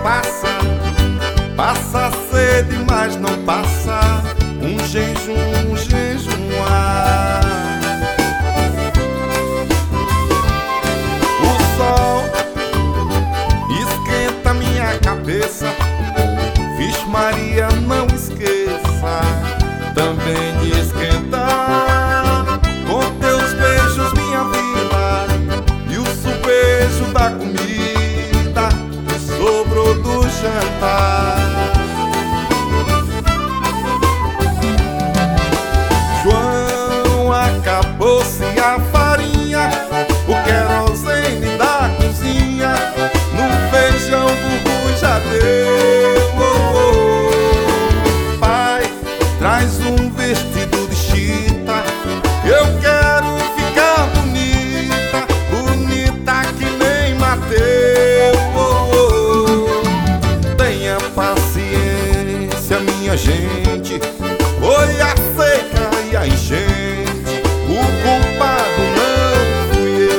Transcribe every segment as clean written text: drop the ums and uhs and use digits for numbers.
Passa sede, mas não passa um jejuar. O sol esquenta minha cabeça. Vixe Maria, não esqueça também de esquentar com teus beijos minha vida e o subejo da comida que sobrou do jantar. João, acabou-se a farinha, o querosene da cozinha, no feijão bubu já deu. Pai, traz um vestido de chita, eu quero ficar bonita, bonita que nem Mateus. Tenha paciência, minha gente, foi a seca e a enchente, o culpado não fui eu.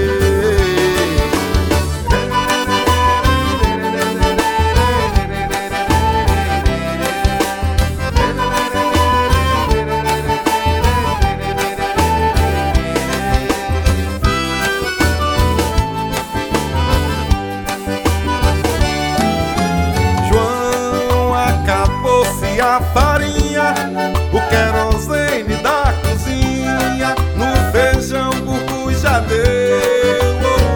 João, acabou-se a farinha, o querosene da cozinha, no feijão bubu já deu.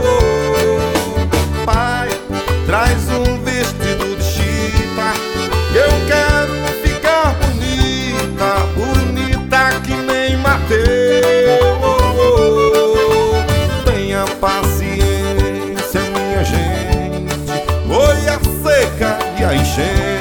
Pai, traz um vestido de chita, eu quero ficar bonita, bonita que nem Mateus. Tenha paciência, minha gente, foi a seca e a enchente,